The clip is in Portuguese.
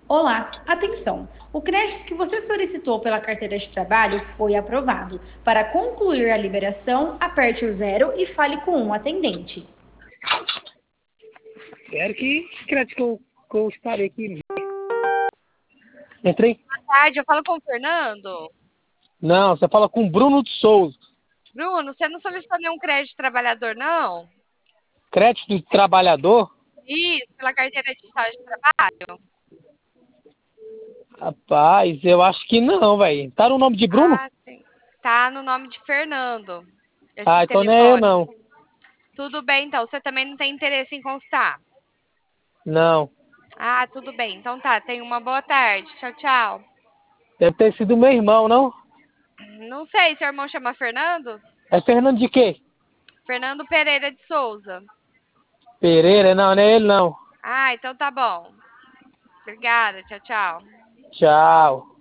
Olá, atenção! O crédito que você solicitou pela carteira de trabalho foi aprovado. Para concluir a liberação, aperte o zero e fale com um atendente. Quero que crédito que eu estarei aqui. Entrei? Tarde, eu falo com o Fernando. Não, você fala com Bruno de Souza. Bruno, você não solicitou nenhum crédito de trabalhador, não? Crédito de trabalhador? Isso, pela carteira de estado de trabalho? Rapaz, eu acho que não, velho. Tá no nome de Bruno? Ah, sim. Tá no nome de Fernando, esse Ah, então não é eu telefone. não. Tudo bem, então. Você também não tem interesse em consultar? Não. Ah, tudo bem. Então tá, tenha uma boa tarde. Tchau, tchau. Deve ter sido meu irmão, não? Não sei, seu irmão chama Fernando? É Fernando de quê? Fernando Pereira de Souza. Pereira? Não, não é ele não. Ah, então tá bom. Obrigada, tchau, tchau. Tchau.